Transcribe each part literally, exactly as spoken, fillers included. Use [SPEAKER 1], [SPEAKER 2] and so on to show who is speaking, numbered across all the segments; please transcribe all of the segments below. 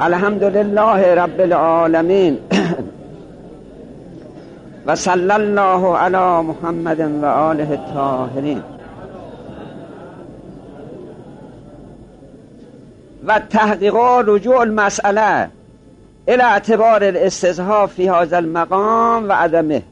[SPEAKER 1] الحمد لله رب العالمین و صلی الله علی محمد و آله الطاهرین. و تحقیق رجوع المسئله الى اعتبار الاستظهار فی هذا المقام و عدمه.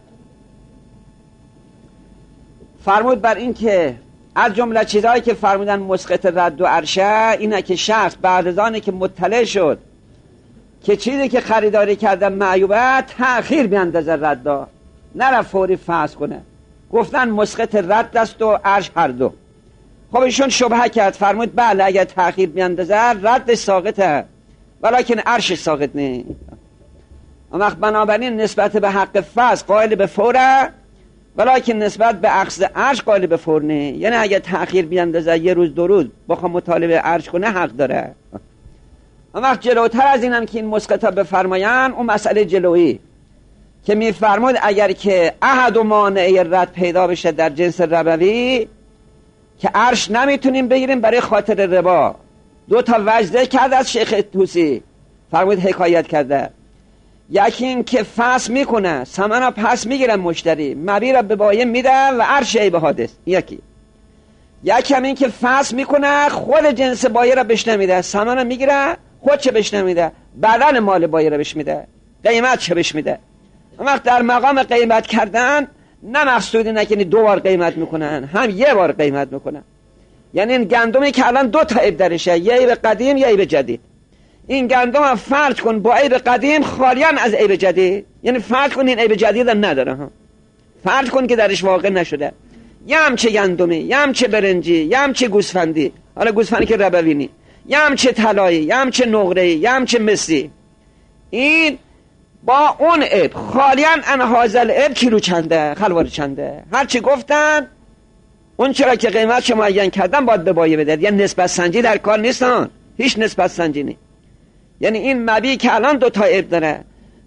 [SPEAKER 1] فرمود بر این که از جمله چیزهایی که فرمودن مسقط رد و عرشه اینه که شخص بعد از آنی که مطلع شد که چیزی که خریداری کردن معیوبه تأخیر بیندازه ردا، نره فوری فحص کنه. گفتن مسقط رد است و عرش هر دو. خب ایشون شبهه کرد، فرمود بله اگر تأخیر بیندازه رد ساقطه ولیکن عرش ساقط نه. اما بنابراین نسبت به حق فحص قائل به فوره ولیکن نسبت به اخذ عرش قائل به فور نه. یعنی اگر تأخیر بیندازه یه روز دو روز بخواه مطالبه عرش کنه حق داره. اما جلوتر از اینم که این مسقطا بفرماین اون مسئله جلویی که میفرمود اگر که احد و مانع رد پیدا بشه در جنس ربوی که عرش نمیتونیم بگیریم برای خاطر ربا، دو تا وجه کرده از شیخ طوسی فرمود حکایت کرده. یکی این که فحص میکنه ثمنو پس میگیرن مشتری مبیع را به بایع میده و عرش عیب حادث. یکی یکی هم این که فحص میکنه خود جنس بایع را بهش نمیده، ثمنو میگیره خود چه بهش نمیده، بدن مال بایع را بهش میده، قیمت چه بهش میده. اما در مقام قیمت کردن نه مقصود اینه که دو بار قیمت میکنن، هم یه بار قیمت میکنن. یعنی این گندمی که الان دو تا عیب درشه، یه عیب قدیم یه عیب جدید. این گندم هم فرض کن با عیب قدیم خالیان از عیب جدید، یعنی فرض کن این عیب جدید هم نداره ها، فرض کن که درش واقع نشده. یه همچه گندمی، یه همچه برنجی، یه همچه گوسفندی، حالا گوسفندی که ربوی نی، یه همچه طلایی، یه همچه نقره‌ای، یه همچه مسی، این با اون عیب خالیان ان هازل عیب کیلو چنده خلوار چنده، هرچی گفتن اون چرا که قیمت شما معین کردن باید به بایع بده. یعنی نسبت سنجی در کار نیستن، هیچ نسبت سنجی نیست. یعنی این مبیع که الان دو تا عیب داره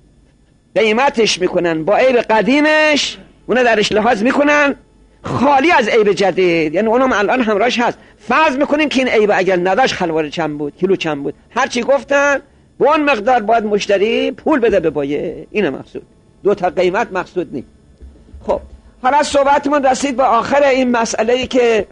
[SPEAKER 1] قیمتش میکنن با عیب قدیمش اونه درش لحاظ میکنن خالی از عیب جدید، یعنی اونم الان همراهش هست. فرض میکنیم که این عیب اگر نداشت خلوار چند بود، کیلو چند بود، هرچی گفتن با اون مقدار باید مشتری پول بده به بایع. اینه مقصود، دو تا قیمت مقصود نیست. خب حالا صحبتمون رسید به آخر این مسئله‌ای که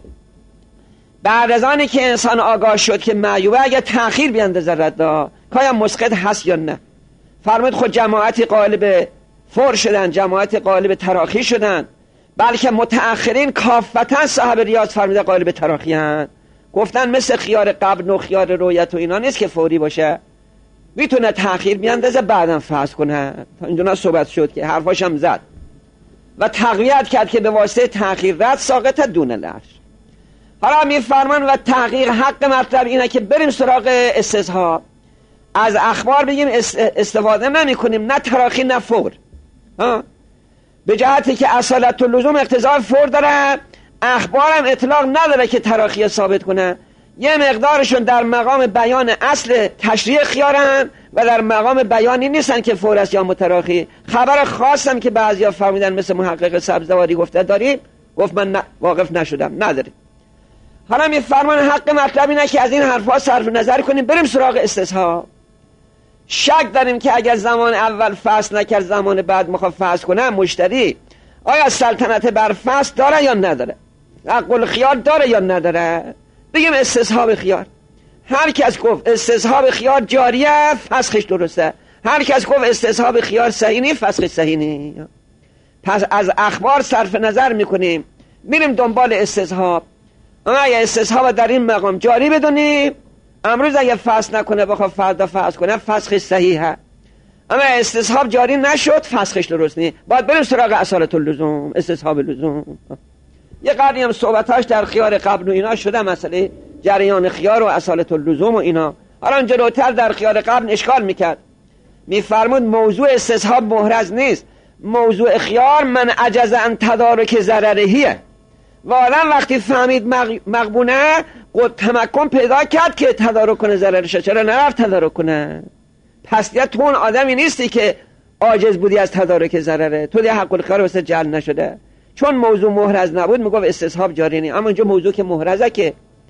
[SPEAKER 1] بعد از آنی که انسان آگاه شد که معیوبه اگر تأخیر بیندازه ردا کایا مسقط هست یا نه. فرمود خود جماعتی قائل به فور شدن، جماعتی قائل به تراخی شدن، بلکه متأخرین کافتا صاحب ریاض فرموده قائل به تراخی هستند. گفتن مثل خیار قبل و خیار رویت و اینا نیست که فوری باشه، میتونه تأخیر بیندازه بعدم فحص کنه. تا اینجا صحبت شد که حرفاشم زد و تقویت کرد که به واسطه تأخیر رد ساقط دون العرش. حالا میفرمان و تحقیق حق مطلب اینه که بریم سراغ استصحاب. از اخبار بگیم استفاده نمی کنیم، نه تراخی نه فور، به جهتی که اصالت و لزوم اقتضای فور داره. اخبارم اطلاق نداره که تراخی ثابت کنه. یه مقدارشون در مقام بیان اصل تشریع خیارن و در مقام بیانی نیستن که فور است یا متراخی. خبر خاصم که بعضیا فهمیدن مثل محقق سبزواری گفته داریم، گفت من ن... واقف نشدم، نداریم. حالا میفرمان حق مطلب اینه که از این حرفا صرف نظر کنیم بریم سراغ استصحاب. شک داریم که اگر زمان اول فحص نکرد زمان بعد میخواد فحص کنه مشتری آیا سلطنت بر فحص داره یا نداره، عقل خیار داره یا نداره. بگیم استصحاب خیار. هر کس گفت استصحاب خیار جاریه فسخش درسته، هر کس گفت استصحاب خیار صحیح نیست فسخش صحیح نیست. پس از اخبار صرف نظر میکنیم میریم دنبال استصحاب. اما اگه استصحاب در این مقام جاری بدونیم امروز اگه فسخ نکنه بخواد فردا فسخ کنه فسخش صحیحه. اما استصحاب جاری نشد فسخش درست نیست، باید بریم سراغ اصالت اللزوم، استصحاب لزوم. یه قدری هم صحبتاش در خیار قبل و اینا شده، مسئله جریان خیار و اصالت اللزوم و اینا. حالا جلوتر در خیار قبل اشکال میکرد، میفرمود موضوع استصحاب محرز نیست، موضوع خیار من عجز ان تدارک ضررهیه. و آدم وقتی فهمید مغبونه قد تمکن پیدا کرد که تدارک کنه ضررشه، چرا نرفت تدارک کنه؟ پس دیگه تو اون آدمی نیستی که عاجز بودی از تدارک ضرره، تو دیگه حق الخیار واسه جل نشده. چون موضوع محرز نبود میگفت استصحاب جاری نیست. اما اینجا موضوع که محرزه که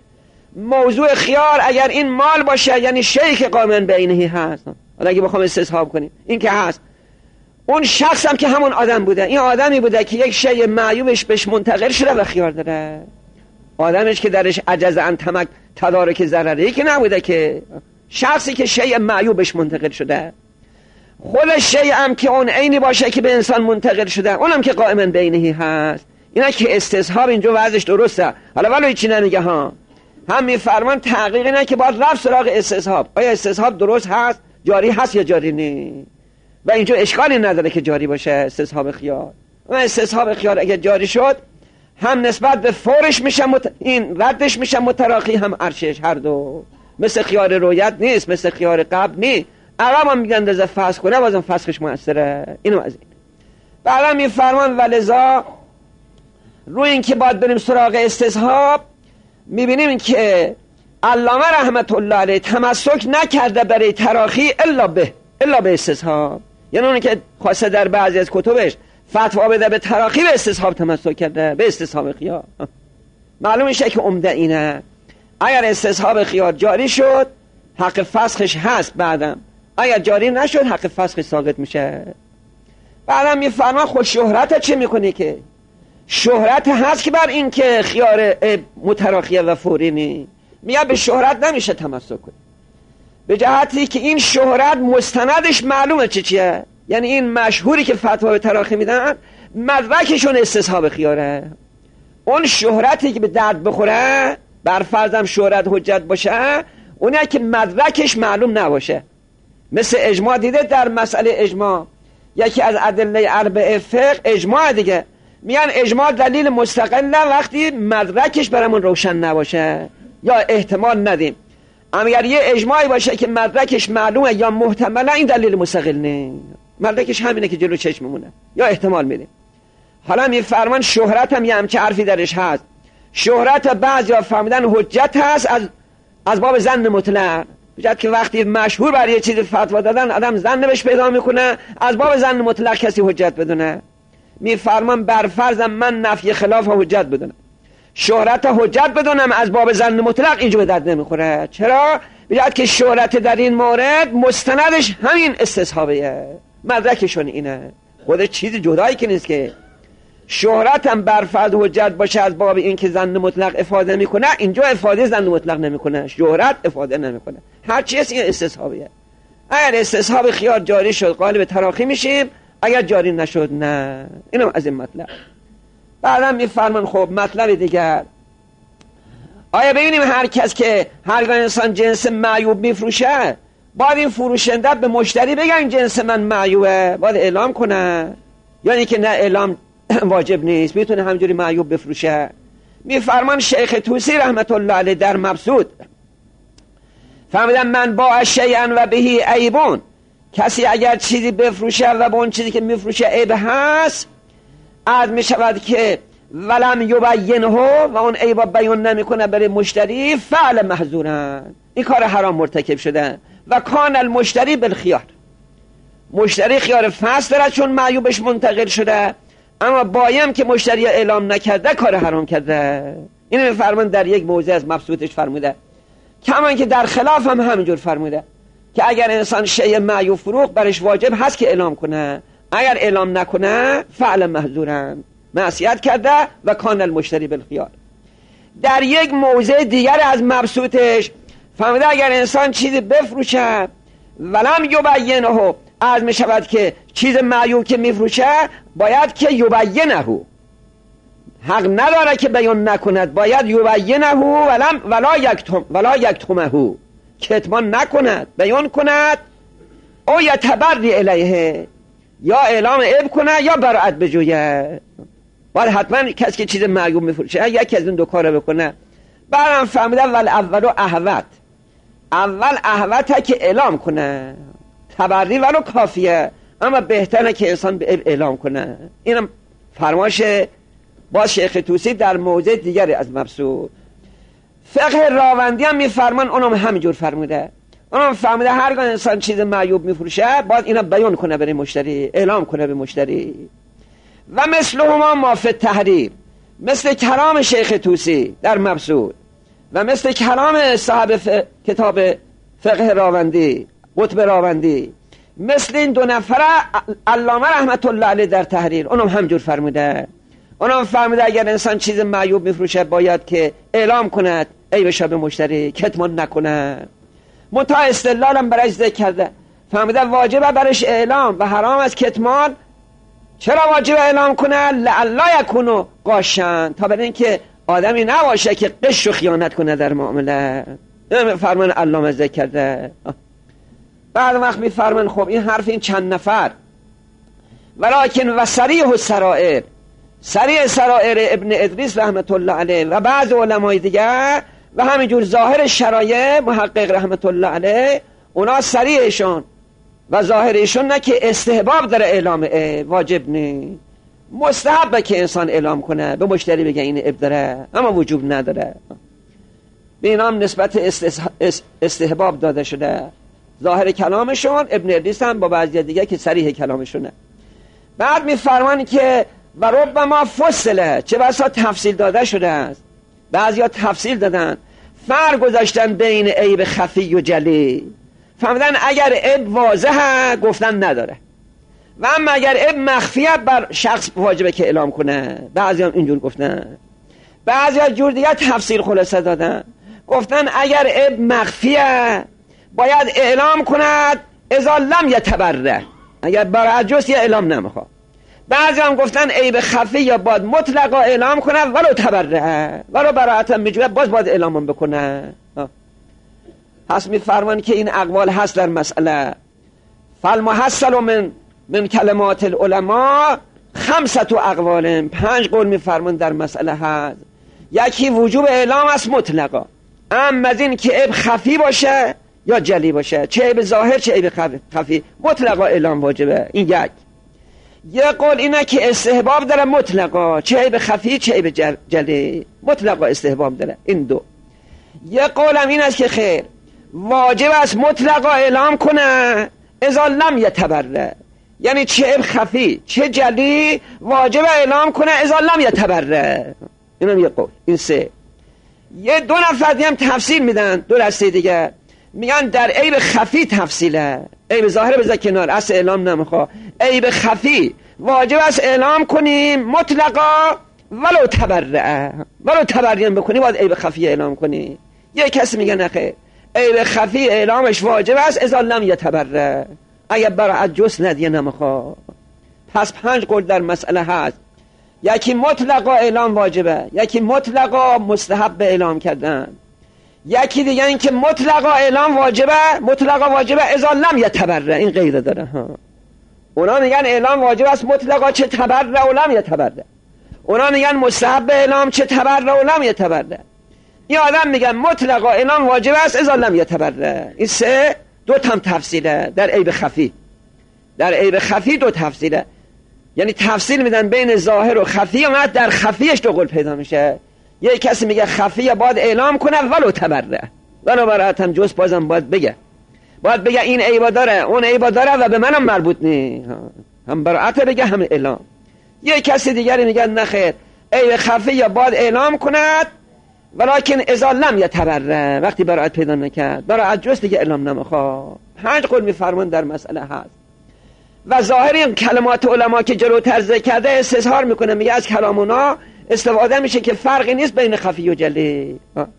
[SPEAKER 1] موضوع خیار اگر این مال باشه یعنی شیء که قائم بینهی هست، حالا اگه بخوام استصحاب کنیم این که هست، اون شخص هم که همون آدم بوده، این آدمی بوده که یک شیء معیوبش بهش منتقل شده و خیار داره، آدمش که درش عجز عن تمک تدارک ضرری که نبوده، که شخصی که شیء معیوبش منتقل شده، خود شیء هم که اون عینی باشه که به انسان منتقل شده، اونم که قائم بینهی هست. اینا که استصحاب اینجا وضعش درسته. حالا ولی چی نمیگه ها، هم میفرمان تحقیق اینه که باید رفت سراغ استصحاب، آیا استصحاب درست هست، جاری هست یا جاری نی، و اینجا اشکالی نداره که جاری باشه استصحاب خیار. و استصحاب خیار اگه جاری شد هم نسبت به فورش میشه مت... این ردش میشه متراخی، هم ارشش، هر دو مثل خیار رویت نیست، مثل خیار قبل نیست. عقب هم میگن رضا فسخ کنه بازم فسخش موثره. اینو از این بعدم میفرمان ولذا روی این که باید بریم سراغ استصحاب میبینیم که علامه رحمت الله علیه تمسک نکرده برای تراخی الا به الا به استصحاب، یعنی اون که خواسته در بعضی از کتبش فتوا بده به تراخی به استصحاب تمسک کرده، به استصحاب خیار. معلوم میشه که عمده اینه، اگر استصحاب خیار جاری شد حق فسخش هست، بعدم اگر جاری نشد حق فسخش ساقط میشه. بعدم میفرما خود شهرت چه میکنی، که شهرت هست که بر این که خیار متراخیه و فوری نی، میگه به شهرت نمیشه تمسک کنی، به جهتی که این شهرت مستندش معلومه چه چیه، یعنی این مشهوری که فتوا به تراخی میدن مدرکشون استصحاب خیاره. اون شهرتی که به درد بخوره، بر فرضم شهرت حجت باشه، اونه که مدرکش معلوم نباشه. مثل اجماع دیده در مسئله اجماع، یکی از ادله اربعه فقه اجماع دیگه، میگن اجماع دلیل مستقله وقتی مدرکش برامون روشن نباشه یا احتمال ندیم. اما اگر یه اجماعی باشه که مدرکش معلومه یا محتمله، این دلیل مستقل نه، مدرکش همینه که جلو چشممونه یا احتمال میدیم. حالا میفرمان شهرت هم یه همچه حرفی درش هست. شهرت بعضیا فهمیدن حجت هست از از باب ظن مطلق، بجد که وقتی مشهور بر یه چیزی فتوا دادن آدم ظن بهش پیدا میکنه، از باب ظن مطلق کسی حجت بدونه. میفرمان بر فرضم من نفی خلاف حجت بدونم، شهرت حجت بدونم، از باب ظن مطلق اینجا به درد نمیخوره. چرا؟ بجد که شهرت در این مورد مستندش همین استصحابیه، مدرکشون اینه، خود چیز جدایی که نیست. که شهرت هم بر فرض حجت باشه از باب این که ظن مطلق افاده میکنه، اینجا افاده ظن مطلق نمیکنه، شهرت افاده نمیکنه، هر چیز این استصحابیه. اگر استصحاب خیار جاری شد قالب تراخی میشیم، اگر جاری نشد نه. اینم از این مطلب. بعدم میفرمان خب مطلب دیگر، آیا ببینیم هر کس که هرگاه انسان جنس معیوب میفروشه باید این فروشنده به مشتری بگن جنس من معیوبه، باید اعلام کنه، یعنی که نه اعلام واجب نیست، میتونه همجوری معیوب بفروشه. میفرمان شیخ طوسی رحمت الله علیه در مبسوط فهمیدن من با شیئا و بهی عیبون، کسی اگر چیزی بفروشه و با اون چیزی که میفروشه عیب هست، عرض میشود که ولم یبینه و اون عیب بیان نمیکنه برای مشتری، فعل محظورن، این کار حرام مرتکب شده. و کان المشتری بالخیار، مشتری خیار فاسد داره چون معیوبش منتقل شده، اما بایم که مشتری اعلام نکرده کار حرام کرده. اینو میفرمان در یک موضع از مبسوطش فرموده، کمان که در خلاف هم همینجور فرموده که اگر انسان شیء معیوب فروخت برش واجب هست که اعلام کنه، اگر اعلام نکنه فعل محظورن، معصیت کرده و کان المشتری بالخیار. در یک موضع دیگر از مبسوطش فهمیده اگر انسان چیزی بفروشه ولم یبینه، عرض می شود که چیز معیوب که میفروشه باید که یبینه، حق نداره که بیان نکند، باید یبینه ولم ولا یکتم ولا یکتمه، کتمان نکند، بیان کند، او یتبری الیه، یا اعلام عیب کنه یا براءت بجویه. باید حتما کسی که چیز معیوب میفروشه یکی از این دو کارو بکنه. بعدم فهمیده ول اول احوت، اول احوته که اعلام کنه، تبری ولو کافیه، اما بهتره که انسان به اعلام کنه. اینم فرمایش باز شیخ طوسی در موضع دیگری از مبسوط. فقه راوندی هم میفرمان، اونم همینجور فرموده، اونم فرموده هرگاه انسان چیز معیوب میفروشه باید اینا بیان کنه برای مشتری، اعلام کنه به مشتری. و مثل هما ما فی التحریم، مثل کلام شیخ طوسی در مبسوط، و مثل کلام صاحب ف... کتاب فقه راوندی قطب راوندی، مثل این دو نفره علامه رحمت الله علیه در تحریر اونم همجور فرموده. اونم فرموده اگر انسان چیز معیوب میفروشه باید که اعلام کند عیبش به مشتری، کتمان نکنه. منتها استدلالم برایش ذکر کرده، فرموده واجبه برش اعلام و حرام از کتمان. چرا واجب اعلام کنه؟ لعلا یکونو قاشن، تا برای اینکه آدمی نباشه که قش و خیانت کنه در معامله. این فرمان علامه ذکر کرده. بعد وقت میفرمان خب این حرف این چند نفر، ولکن و صریح و سرائر، صریح سرائر ابن ادریس رحمت الله علیه و بعض علمای دیگر و همینجور ظاهر شرایع محقق رحمت الله علیه، اونا صریحشون و ظاهرشون نه که استحباب داره اعلام واجب نه، مستحبه که انسان اعلام کنه به مشتری بگه این عیب داره، اما وجوب نداره. به اینام نسبت استحباب داده شده. ظاهر کلامشون ابن ادریس هم با بعضی دیگه که صریح کلامشونه. بعد میفرمان که و ربما فصله، چه بسا تفصیل داده شده است. بعضیا تفصیل دادن، فرق گذاشتن بین عیب خفی و جلی. فهمیدن اگر عیب واضحه گفتن نداره، و اما اگر عیب مخفیه بر شخص واجبه که اعلام کنه. بعضی هم اینجور گفتن، بعضی ها جور دیگه تفصیل خلاصه دادن، گفتن اگر عیب مخفیه باید اعلام کند اذا لم یتبره، اگر برای جست یا اعلام نمیخواد. بعضی هم گفتن عیب خفی یا باید مطلقا اعلام کنه ولو تبره، ولو براعتا میجوه باز باید اعلام بکنه. پس میفرمان که این اقوال هست در مسئله. فالمحصل من من کلمات العلماء خمسة اقوال، پنج قول میفرمان در مسئله هست. یکی وجوب اعلام است مطلقا، اما از این که عیب خفی باشه یا جلی باشه، چه عیب ظاهر چه عیب خفی، مطلقا اعلام واجبه. این یک. یه قول اینه که استحباب داره مطلقا، چه عیب خفی چه عیب جلی، مطلقا استحباب داره. این دو. یه قولم این است که خیر واجب است مطلقا اعلام کنه اذا لم یتبره، یعنی چه عیب خفی چه جلی واجب اعلام کنه اذا لم یتبره. اینم یه قول. این سه. یه دو نفر دیگه هم تفصیل میدن، دو دسته دیگه میگن در عیب خفی تفصیله، عیب ظاهر بذار کنار، اصل اعلام نمیخواد، عیب خفی واجب است اعلام کنیم مطلقا ولو تبرعه، ولو تبریم بکنی باید عیب خفی اعلام کنی. یه کسی میگه نخیر عیب خفی اعلامش واجب است اذا لم یتبرع، اگه برای جست ندیه نمیخواد. پس پنج قول در مسئله هست. یکی مطلقا اعلام واجبه، یکی مطلقا مستحب اعلام کردن، یکی دیگه این که مطلقا اعلام واجبه، مطلقا واجبه اذا لم یتبرع. این قید داره ها. اونا میگن اعلام واجب است مطلقا چه تبرع و لم یتبرع، اونا میگن مستحب اعلام چه تبرع و لم یتبرع. این آدم میگن مطلقا اعلام واجب است اذا لم یتبرع. این سه دو تام تفصیله در عیب خفی. در عیب خفی دو تفصیله، یعنی تفصیل میدن بین ظاهر و خفی، و در خفیش دو قول پیدا میشه. یه کسی میگه خفیه باید اعلام کنه ولو تبرع، ولو براعتم جز بازم باید بگه، باید بگه این عیبا داره اون عیبا داره و به منم مربوط نی، هم براعت بگه هم اعلام. یه کسی دیگری میگه نخیر عیب خفیه باید اعلام کند ولکن اذا لم یتبرع، وقتی براعت پیدا نکرد براعت جز دیگه اعلام نمیخواد. پنج قول میفرمان در مسئله هست. و ظاهر این کلمات علما که جلوتر ذکر کرده استظهار میکنه، میگه از کلامونا استفاده میشه که فرقی نیست بین خفی و جلی.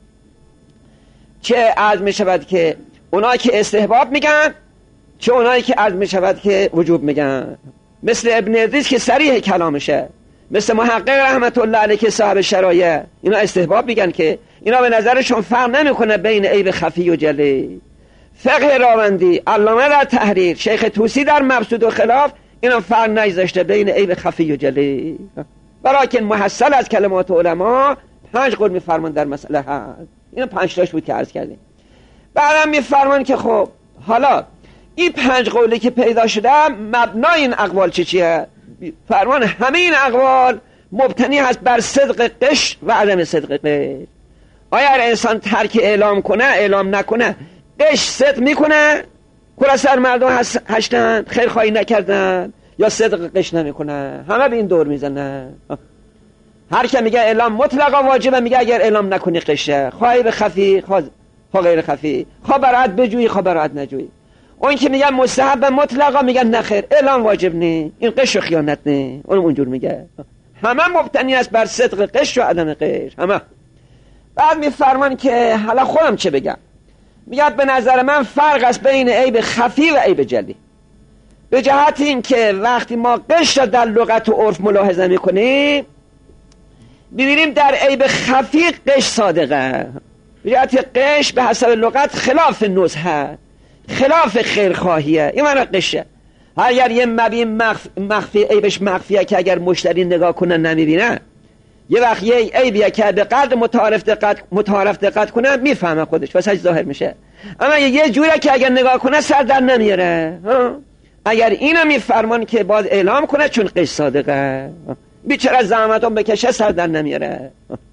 [SPEAKER 1] چه عرض میشود که اونایی که استحباب میگن، چه اونایی که عرض میشود که وجوب میگن. مثل ابن ادریس که صریح کلامشه، مثل محقق رحمت الله علیه که صاحب شرایع، اینا استحباب میگن که اینا به نظرشون فرق نمیکنه بین عیب خفی و جلی. فقه راوندی، علامه در تحریر، شیخ طوسی در مبسوط و خلاف، اینا فرق نگذاشته بین عیب خفی و جلی. ولیکن محصل از کلمات علما پنج قول میفرمان در مسئله هست. اینا پنج تاش بود که عرض کردیم. بعدم میفرمان که خب حالا این پنج قولی که پیدا شده مبنای این اقوال چی چیه؟ فرمان همه این اقوال مبتنی هست بر صدق قش و عدم صدق قش. آیا انسان ترک اعلام کنه اعلام نکنه قش صدق میکنه کل سر مردم هشتن خیر خواهی نکردن، یا صدق قش نمیکنه؟ همه به این دور میزنن، هر که میگه اعلام مطلقا واجبه میگه اگر اعلام نکنی قشه، خواه عیب خفی خواه غیر خفی، خواه براعت بجویی خواه براعت نجویی. اون که میگه مستحب مطلقا میگه نخیر اعلام واجب نه، این قش و خیانت نه، اون اونجور میگه. همه مبتنی است بر صدق قش و عدم قش همه. بعد میفرمان که حالا خودم چه بگم، میگه به نظر من فرق است بین عیب خفی و عیب جلی، به جهت این که وقتی ما قش را در لغت و عرف ملاحظه میکنیم ببینیم در عیب خفی قش صادقه، به جهت قش به حسب لغت خلاف نزهه، خلاف خیرخواهیه، این معنی قشه. اگر یه مبی مخف... مخفی عیبش مخفیه که اگر مشتری نگاه کنه نمیبینه، یه وقت یه عیبیه که به قدر متعارف دقت متعارف دقت کنه میفهمه خودش واسه ظاهر میشه، اما یه جوریه که اگر نگاه کنه سر در نمیاره. اگر اینو میفرمان که باز اعلام کنه چون قش صادقه، بیچاره زحمتون بکشه سر در نمیاره.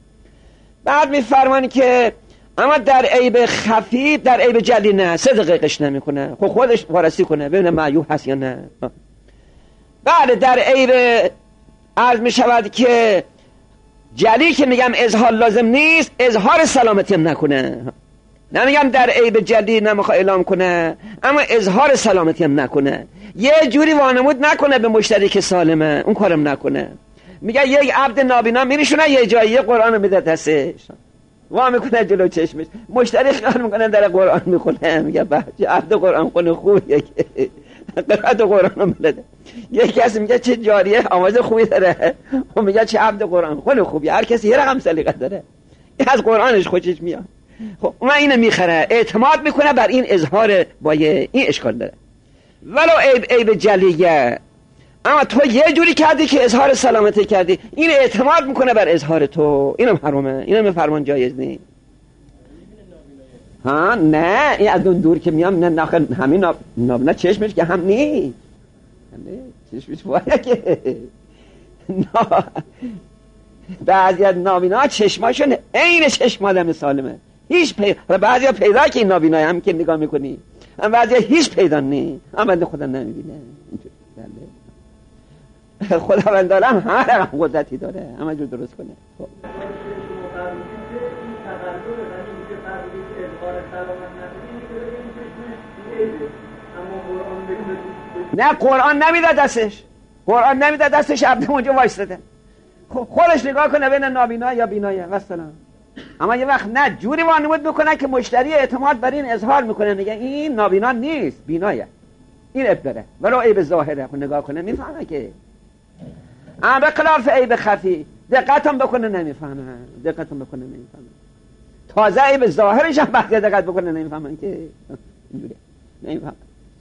[SPEAKER 1] بعد میفرمان که اما در عیب خفی در عیب جلی نه، صدق قش نمیکنه، خب خودش وارسی کنه ببینه معیوب هست یا نه. بعد در عیب عرض میشود که جلی که میگم اظهار لازم نیست، اظهار سلامتی هم نکنه. نمیگم در عیب جلی نمیخواد اعلام کنه اما اظهار سلامتی هم نکنه، یه جوری وانمود نکنه به مشتری که سالمه، اون کارم نکنه. میگه یک عبد نابینا میرشونه یه جایی قرآن رو میده دستش، وا میکنه جلو چشمش، مشتری خیال میکنه در قرآن میخونه، میگه بچه عبد قرآن خونه خوبیه که قرآن قرآن رو میده. یک کسی میگه چه جاریه آواز خوبی داره، و میگه چه عبد قرآن خونه خوبیه. هر کسی یه رقم سلیقه داره، این از قرآنش خوشش میاد. خب من اینو میخره، اعتماد میکنه بر این اظهار بایه، این اشکال داره. ولو عیب عیب جلیه، اما تو یه جوری کردی که اظهار سلامتی کردی، این اعتماد میکنه بر اظهار تو، اینم حرامه، اینم میفرمان جایز نیست. ها نه این از اون دور که میام نه ناخن همین ناب... نابینا چشمش که هم نیست، چشمش باید که نا... بعضی از نابینا چشماشون عین چشم آدم سالمه، هیچ پیدا، بعضی ها پیدا که این نابینای هم که نگاه میکنی، هم بعضی ها هیچ پیدا نیست، هم بنده خدا نمیبینه. خداوند عالم هر رقم قدرتی داره همه جور درست کنه. خب نه قرآن نمیده دستش، قرآن نمیده دستش، عبد اونجا وایستده خودش نگاه کنه بین نابینا یا بینایه مثلا. اما یه وقت نه جوری وانمود میکنه که مشتری اعتماد بر این اظهار میکنه، میگه این نابینا نیست بینایه، این عیب داره ولو عیب ظاهره، خود نگاه کنه میفهمه که. اما به خلاف عیب خفی دقتم بکنه نمیفهمه، دقتم بکنه نمیفهمه، تازه عیب ظاهرش هم وقتی دقت بکنه نمیفهمن که اینجوری نمیفهمه.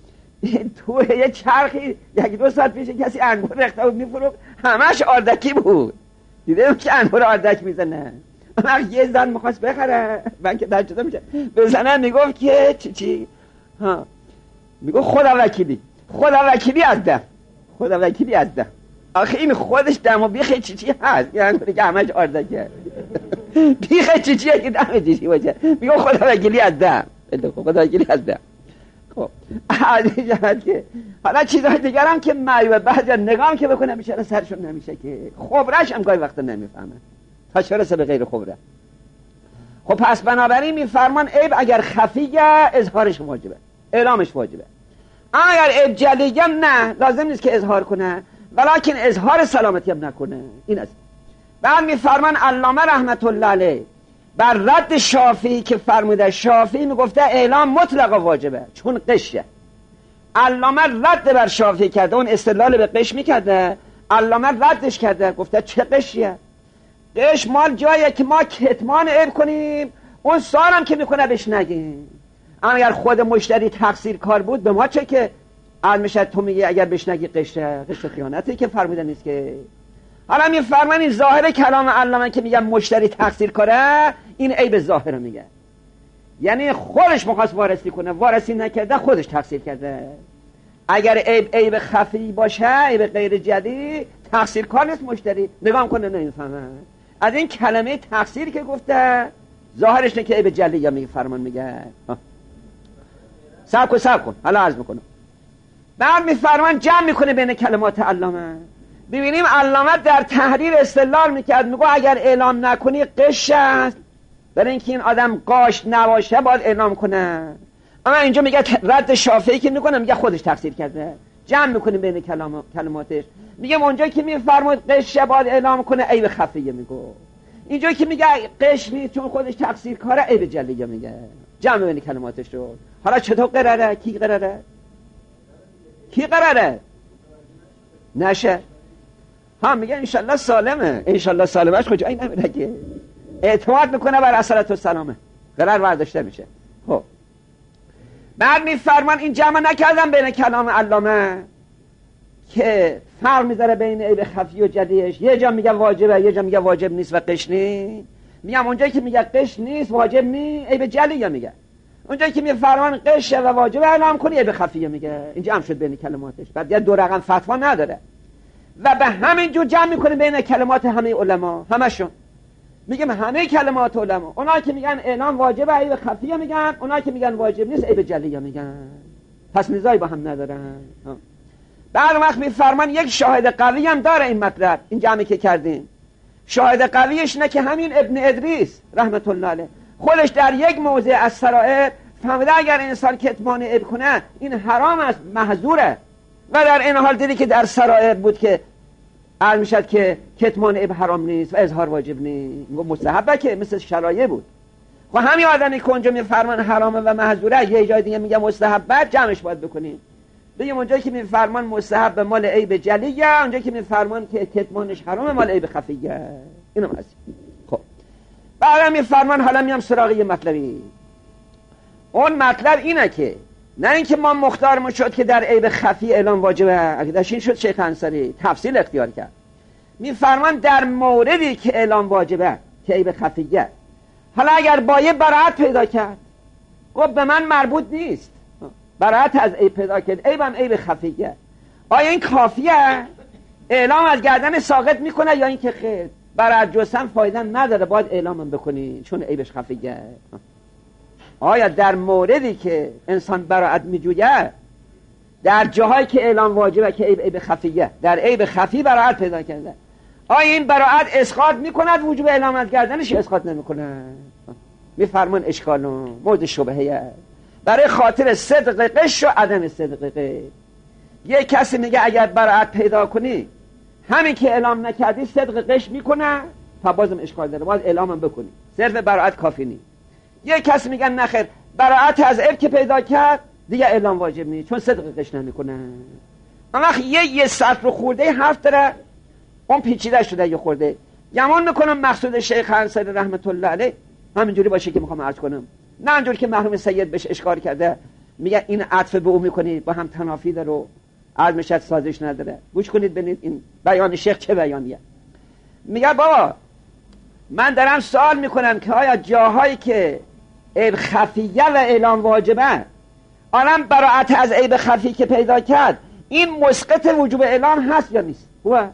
[SPEAKER 1] تو یه چرخی یک دو ساعت پیش کسی انگور رخته بود میفروخت، همش آردکی بود، دیدم که انگور آردک میزنه. اما یه زن میخواست بخره، من که در جدا میشه بزنه، میگفت که چی چی ها، میگفت خدا وکیلی، خدا وکیلی از ده، خدا وکیلی از ده. آخه این خودش دم و بیخ چی چی هست، یه انگوری که همش آردکه بیخ چی چیه که دم چی چی باشه، میگفت خدا وکیلی از ده، خدا وکیلی از ده. خب عادی جهت که حالا چیزهای دیگر هم که معیوبه، بعضی نگاه که بکنه بیچاره سرشون نمیشه که خبرش هم گاهی وقتا نمیفهمه تا چه برسه به غیر خبره. خب پس بنابراین میفرمان عیب اگر خفیه اظهارش واجبه، اعلامش واجبه. اگر عیب جلیه نه لازم نیست که اظهار کنه، ولیکن اظهار سلامتی هم نکنه. این است. بعد میفرمان علامه رحمت الله علیه بر رد شافعی که فرموده، شافعی میگفته اعلام مطلقا واجبه چون قشه، علامه رد بر شافعی کرده، اون استدلال به قش میکرده، علامه ردش کرده، گفته چه قشیه؟ قش مال جاییه که ما کتمان عیب کنیم، اون سالم که میکنه بهش نگیم. اما اگر خود مشتری تقصیر کار بود به ما چه که علم میشه، تو میگی اگر بهش نگی قشه، قش خیانتی که فرموده نیست که. حالا میفرمان این ظاهر کلام علامه که میگن مشتری تقصیر کاره، این عیب ظاهر رو میگه، یعنی خودش مخواست وارسی کنه، وارسی نکرده خودش تقصیر کرده. اگر عیب عیب خفی باشه، عیب غیر جدی، تقصیر کار نیست مشتری، نگاه کنه نمیفهمه. از این کلمه تقصیر که گفته ظاهرش نه که عیب جلی یا میگه فرمان میگه. صبر کن صبر کن حالا عرض میکنم. بعد میفرمان جمع میکنه بین کلمات علامه، ببینیم علامه در تحریر استدلال میکرد، میگو اگر اعلام نکنی قش است، برای اینکه این آدم قاش نباشه باید اعلام کنه. اما اینجا میگه رد شافعی که میکنه، میگه خودش تقصیر کرده، جمع میکنیم بین کلام کلماتش. میگه اونجا که میفرماید قش باید اعلام کنه عیب خفیه میگو، اینجا که میگه قش نیست چون خودش تقصیر کاره عیب جلیه میگه. جمع بین کلماتش رو. حالا چطور قراره؟ کی قراره؟ کی قراره؟ نشه. ها میگه انشالله سالمه، انشالله سالمش کجایی نمیره که اعتماد میکنه بر اصالت و سلامه، قرار برداشته میشه. خب بعد میفرمان این جمع نکردم بین کلام علامه که فرق میذاره بین عیب خفی و جلیش. یه جا میگه واجبه، یه جا میگه واجب نیست و قش نیست. میگم اونجایی که میگه قش نیست واجب نیست عیب جلیه میگه، اونجایی که میفرمان قشه و واجب اعلام کنی عیب خفیه میگه. اینجا هم شد بین کلماتش. بعد یه دو رقم فتوا نداره و به همین جو جمع میکنه بین کلمات همه علما همشون. میگم همه کلمات علما، اونایی که میگن اعلام واجب عیب خفیه میگن، اونایی که میگن واجب نیست عیب جلیه میگن. پس نزاعی با هم ندارن. بعد وقت میفرمان یک شاهد قوی هم داره این مطلب، این جمعی که کردیم. شاهد قویش نه که همین ابن ادریس رحمت الله علیه خودش در یک موضع از سرائر فهمیده اگر انسان کتمان عیب کنه این حرام است، محظوره، و در این حال دیدی که در سرائر بود که عرض میشد که کتمان عیب حرام نیست و اظهار واجب نیست، مستحبه که مثل شرایع بود. خب همین آدمی که اونجا میفرمان حرامه و محظوره، یه جای دیگه میگه مستحبه، جمعش باید بکنیم. بگیم اونجایی که میفرمان مستحب مال عیب جلیه، اونجایی که میفرمان که کتمانش حرامه مال عیب خفیه. اینم هست. خب بعد میفرمان حالا میام سراغ یه مطلبی. اون مطلب اینه که نه اینکه ما مختارمون شد که در عیب خفی اعلام واجبه، اگه داشتین شد شیخ انصاری تفصیل اختیار کرد. میفرمان در موردی که اعلام واجبه که عیب خفیه، حالا اگر با یه براعت پیدا کرد گفت به من مربوط نیست، براعت از عیب پیدا کرد، عیبم عیب خفیه، آیا این کافیه؟ اعلام از گردن ساقط میکنه یا اینکه خیر براعت جستن فایده نداره باید اعلامم بکنی چون عیبش خفیه؟ آیا در موردی که انسان براعت میجویه در جاهایی که اعلام واجبه که عیب عیب خفیه، در عیب خفی براعت پیدا کرده، آیا این براعت اسقاط میکند وجوب اعلام از گردنش اسقاط نمیکنه؟ میفرمان اشکال مورد شبهه برای خاطر صدق قش و عدم صدق قش. یه کسی میگه اگر براعت پیدا کنی همین که اعلام نکردی صدق قش میکنه تا بازم اشکال داره باید اعلامم بکنی، صرف براعت کافی نیست. یه کسی میگن نخیر براعت از عیب که پیدا کرد دیگه اعلام واجب نیست چون صدق قش نمیکنه. اما یه یه سطر رو خورده حرف داره، اون پیچیده شده یه خورده. گمان میکنم مقصود شیخ انصاری رحمت الله علیه همینجوری باشه که میخوام عرض کنم، نه اینجوری که مرحوم سید بهش اشکار کرده میگه این عطف به او میکنی با هم تنافی داره و عرض میشد سازش نداره. گوش کنید ببینید این بیان شیخ چه بیانیه. میگه بابا من دارم سوال میکنم که آیا جاهایی که عیب خفیه و اعلام واجبه آنم براعت از عیب خفی که پیدا کرد این مسقط وجوب اعلام هست یا نیست؟ هو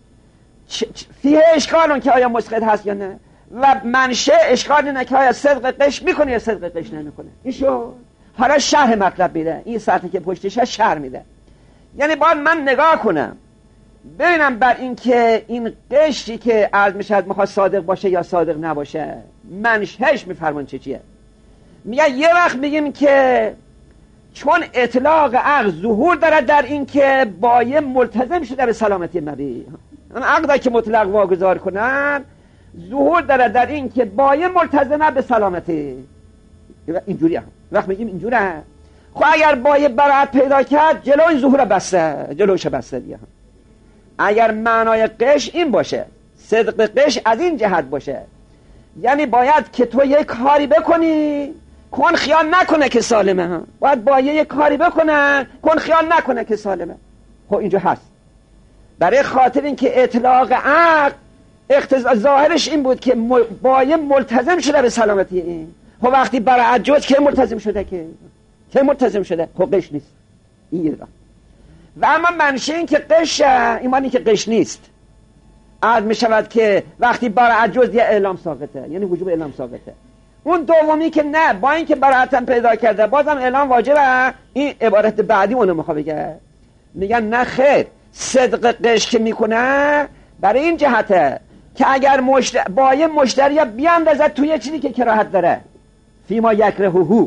[SPEAKER 1] فیه اشکالون که آیا مسقط هست یا نه، و منشه اشکال اینه که آیا صدق قش میکنه یا صدق قش نمیکنه. این شو حالا شرح مطلب میده، این سطحی که پشتش هست شرح میده. یعنی باید من نگاه کنم ببینم بر این که این قشی که عرض میشد میخواد صادق باشه یا صادق نباشه منشهش میفرمان چه چیه. میگه یه وقت میگیم که چون اطلاق عقل ظهور داره در این که بایه ملتزم شده به سلامتی مبیح، عقل که مطلق واگذار کنن ظهور داره در این که بایه ملتزمه به سلامتی. اینجوری هم وقت میگیم اینجوری هم خب اگر بایه براعت پیدا کرد جلو این ظهور بسته، جلوش بسته دیگه هم. اگر معنای قش این باشه صدق قش از این جهت باشه یعنی باید که تو یک کاری بکنی کن خیال نکنه که سالمه، ها باید بایه یک کاری بکنه کن خیال نکنه که سالمه. خب اینجا هست برای خاطر این که اطلاق عقل اقتضا ظاهرش این بود که بایه ملتزم شده به سلامتی این. خب وقتی براعت جز که ملتزم شده که که ملتزم شده خب قش نیست این یه. و اما منشه این که قش ایمانی که قش نیست عرض می شود که وقتی براعت جز یه اعلام ساقطه یعنی وجوب اعلام ساقطه. اون دومی که نه با این که براعتم پیدا کرده بازم اعلام واجبه، این عبارت بعدی اونو میخواد بگه. میگن نه خیر صدق قش که میکنه برای این جهته که اگر مشت... بایه مشتری ها بیاندازد توی چیزی که کراهت داره فیما یکرهوهو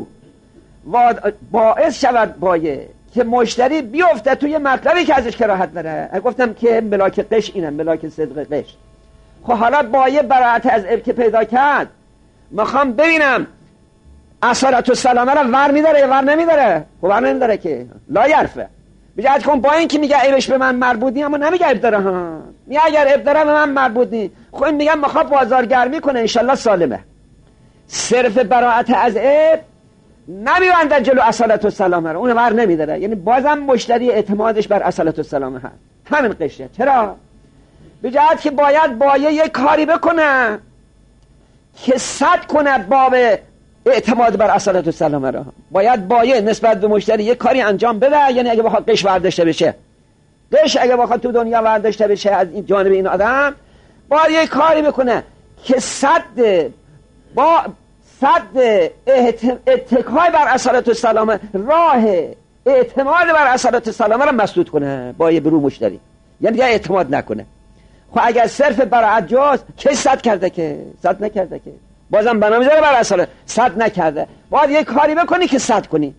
[SPEAKER 1] و باعث شود بایه که مشتری بیفته توی مطلبی که ازش کراهت داره. گفتم که ملاک قش اینه، ملاک صدق قش. خب حالا بایه براعت از اب که پیدا کرد، میخوام ببینم اصالت و سلامه رو ور میداره یا ور نمیداره؟ خب ور نمیداره که لا یرفه. بجد کن با این که میگه عیبش به من مربوط نی، اما نمیگه عیب داره ها، میگه اگر عیب داره به من مربوط نی. خب این میگم میخواد بازارگرمی کنه، انشالله سالمه. صرف براعت از عیب نمیبنده جلو اصالت و سلامه رو، اون ور نمیداره. یعنی بازم مشتری اعتمادش بر اصالت و سلامه هست. همین قشه. چرا؟ بجد که باید بایه یک کاری بکنه که صد کنه باب اعتماد بر اصالت و سلامه را. باید بایه نسبت به مشتری یک کاری انجام بده. یعنی اگه بخواد قش ورداشته بشه، قش اگه بخواد تو دنیا ورداشته بشه از این جانب این آدم، باید یک کاری بکنه که صد با صد اتکای بر اصالت و سلامه، راه اعتماد بر اصالت و سلامه را مسدود کنه بایه برو مشتری، یعنی دیگه اعتماد نکنه. خب اگر صرف براعت جاست، که صد کرده که صد نکرده که بازم بنا میذاره بر اصالت صد نکرده. باید یک کاری بکنی که صد کنی.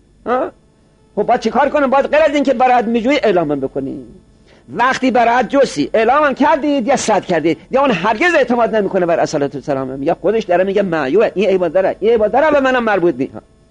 [SPEAKER 1] خب باید چی کار کنم؟ باید غیر از این که براعت میجوی اعلام بکنی. وقتی براعت جوسی اعلام کردید یا صد کردید، یا اون هرگز اعتماد نمیکنه بر اصالت و سلامه، یا خودش داره میگه معیوبه، این عیب داره، این عیب داره، به منم مربوط نیست.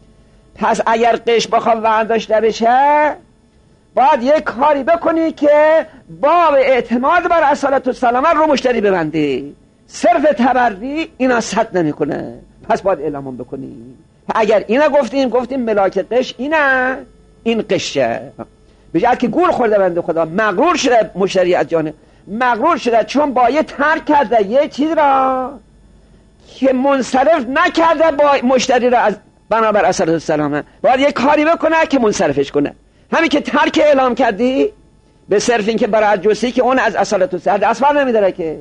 [SPEAKER 1] پس اگر قش بخواد ورداشته بشه، باید یک کاری بکنی که باب اعتماد بر اصالت و سلامه رو مشتری ببندی. صرف تبردی اینا صد نمیکنه، پس باید اعلام بکنی. اگر اینا گفتیم گفتیم ملاک قش اینه، این قشه. بجد که گول خورده بنده خدا، مغرور شده مشتری از جانه، مغرور شده چون بایه ترک کرده یه چیز را که منصرف نکرده با مشتری را از بنابر اصالت و سلامه. باید یک کاری بکنه که منصرفش کنه. همین که ترک اعلام کردی به صرف این که برای جوسی که اون از اصالت و سلامه اصلا نمیداره که،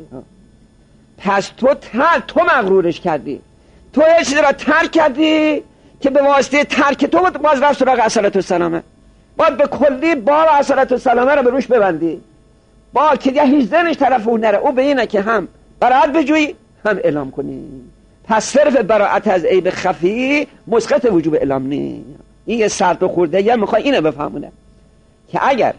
[SPEAKER 1] پس تو تر تو مغرورش کردی، تو یه چیزی را ترک کردی که به واسطه ترک تو باز رفت سراغ اصالت و سلامه. باید به کلی بار اصالت و سلامه را به روش ببندی، با که دیگه هیچ زنش طرف اون نره. او به اینه که هم براعت بجویی هم اعلام کنی. پس صرف براعت از عیب خفی مسقط وجوب اعلام نی. این یه سرد و خورده یه میخوای اینه بفهمونه که اگر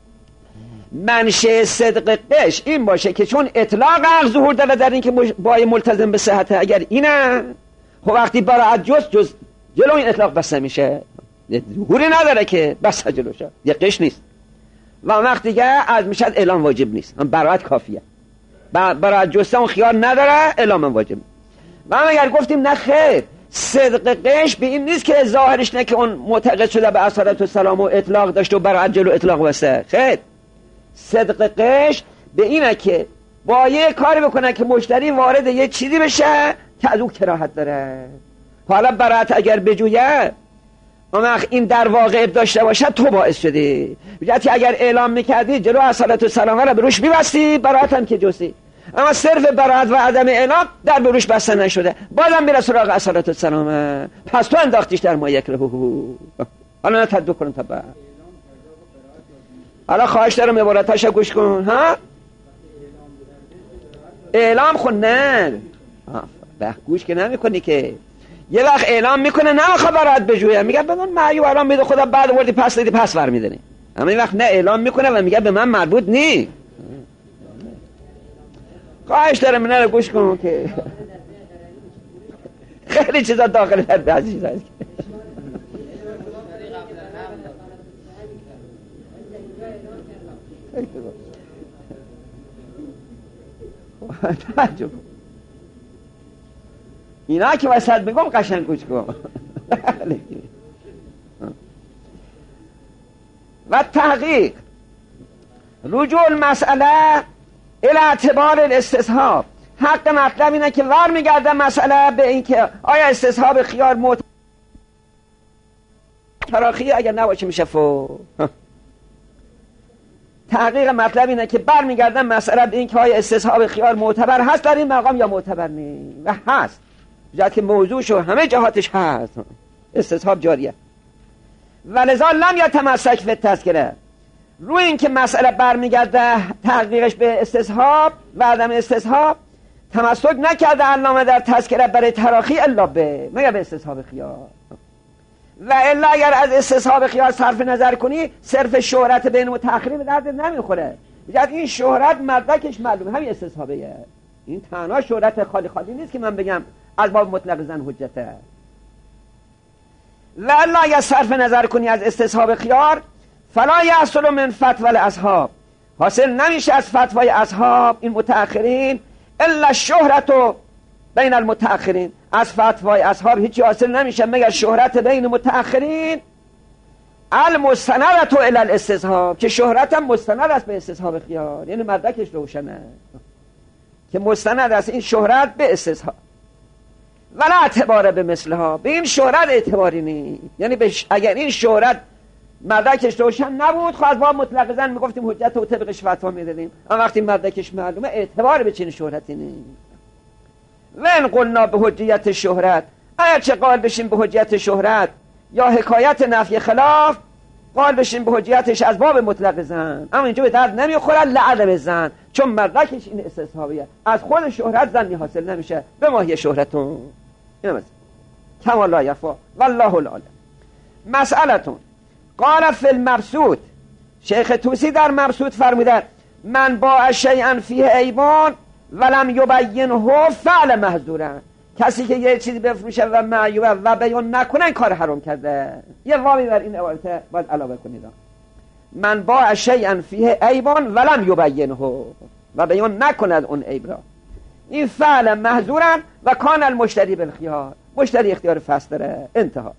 [SPEAKER 1] منشه صدق قش این باشه که چون اطلاق عقل ظهور داره در این که بای ملتزم به صحته، اگر اینه خب وقتی براعت جز جز جلو این اطلاق بسته میشه، ظهوری نداره که بس جلوشه، یه قش نیست و وقتی دیگه از میشد اعلام واجب نیست، هم براعت کافیه. براعت جسته اون خیار نداره، اعلام واجب. و هم اگر گفتیم نه خیر، صدق قش به این نیست که ظاهرش نه که اون معتقد شده به اصالت و سلام و اطلاق داشته و براعت جلو اطلاق بسته. خیر، صدق قش به اینه که با یه کاری بکنه که مشتری وارد یه چیزی بشه که از اون کراهت داره. حالا براعت اگر بجویه اما این در واقع داشته باشه تو باعث شدی. بجاتی اگر اعلام میکردی جلو اصالت و سلامه را به روش میبستی، براعت هم که جوسی. اما صرف براعت و عدم اعلام در به روش بسته نشده، بازم میره سراغ اصالت و سلامه. پس تو انداختیش در ما یک رهو. حالا نتدو کنم تا بعد. حالا خواهش دارم عبارتاشو گوش کن. ها اعلام خون نه به گوش که نمی کنی که یه وقت اعلام میکنه نمیخواد براعت بجویه، میگه به من معیوب الان میده خدا بعد وردی پس دیدی پس ور میدنی. اما این وقت نه اعلام میکنه و میگه به من مربوط نی. خواهش دارم اینا رو گوش کن که خیلی چیزا داخل در بعضی چیزا اینا که وسط بگم قشنگ گوش کن. و تحقیق رجوع المسئله الى اعتبار الاستصحاب. حق مطلب اینه که ور میگرده مسئله به این که آیا استصحاب خیار موت تراخی اگر نباشه میشه فو. تحقیق مطلب اینه که بر میگردن مسئله به این که آیا استصحاب خیار معتبر هست در این مقام یا معتبر نیست. و هست، جهت که موضوعش و همه جهاتش هست، استصحاب جاریه. ولذا لم یتمسک فی التذکره، روی این که مسئله برمیگرده تحقیقش به استصحاب و عدم استصحاب، تمسک نکرده علامه در تذکره برای تراخی الا به مگر به استصحاب خیال. و الا اگر از استصحاب خیال صرف نظر کنی، صرف شهرت بین متأخرین به درد نمیخوره. یعنی این شهرت مدرکش معلومه، همین استصحابه. این تنها شهرت خالی خالی نیست که من بگم از باب مطلق زن حجته. و الا اگر صرف نظر کنی از استصحاب خیال، فلا یحصل من فتوى الاصحاب، حاصل نمیشه از فتوای اصحاب این متأخرین الا شهرت بین المتأخرین، از فتوای اصحاب هیچی حاصل نمیشه مگر شهرت بین متأخرین المستندة الى الاستصحاب، که شهرت هم مستند است به استصحاب خیال. یعنی مدرکش روشنه که مستند است این شهرت به استصحاب. ولا اعتبار به مثلها، به این شهرت اعتباری نیست. یعنی بش... اگر این شهرت مدرکش روشن نبود، خب از باب مطلق زن میگفتیم حجت و طبقش فتوا میدادیم، اما وقتی مدرکش معلومه اعتبار به چین شهرتی نیست. وین قلنا به حجیت شهرت، اگر چه قال بشیم به حجیت شهرت یا حکایت نفی خلاف، قال بشیم به حجیتش از باب مطلق زن، اما اینجا به درد نمیخوره لعدم زن، چون مدرکش این استصحابیه، از خود شهرت زنی حاصل نمیشه به ماهی شهرتون. کما لا یفا والله العالم. مسئلتون قال فی المبسوط، شیخ طوسی در مبسوط فرموده من با شیئا فیه عیبان ولم یبینه فعل محظورا، کسی که یه چیزی بفروشه و معیوبه و بیان نکنه این کار حرام کرده. یه وامی بر این عبارت باید علاوه کنید، من با شیئا فیه عیبان ولم یبینه، و بیان نکند اون عیب را، این فعل محظورا و کان المشتری بالخیار، مشتری اختیار فصل داره. انتها.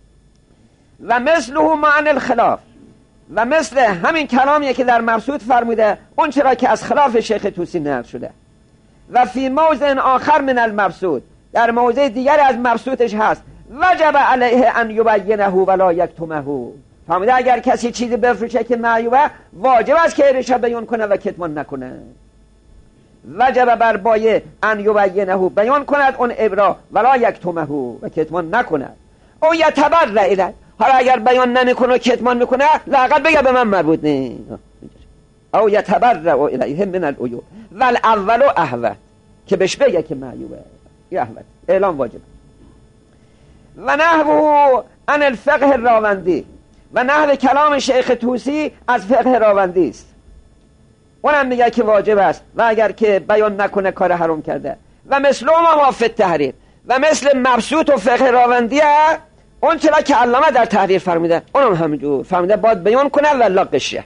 [SPEAKER 1] و مثله معنی الخلاف، و مثل همین کلامیه که در مبسوط فرموده اون چرا که از خلاف شیخ طوسی نقل شده. و فی موضع آخر من المبسوط، در موضع دیگر از مبسوطش هست وجب علیه ان یبینه ولا یکتمه، فرموده اگر کسی چیزی بفروشه که معیوبه واجب است که ایرشا بیان کنه و کتمان نکنه. وجب بر بایه ان یبینه، بیان کند اون ابرا ولا یکتمه و کتمان نکند. او یتبرع الیه، حالا اگر بیان نمیکنه و کتمان میکنه لااقل بگه به من مربوط نیست. او یتبرع الیه من العیوب والاول احوط، که بهش بگه که معیوبه، یه احوط اعلام واجب. و نحوه عن الفقه الراوندی، و نحو کلام شیخ طوسی از فقه راوندی است، اونم میگه که واجب است و اگر که بیان نکنه کار حرام کرده. و مثل ما فی التحریر، و مثل مبسوط و فقه راوندیه اون چرا که علامه در تحریر فرمیده اونم همینجور فرمیده باید بیان کنه ولا قشه.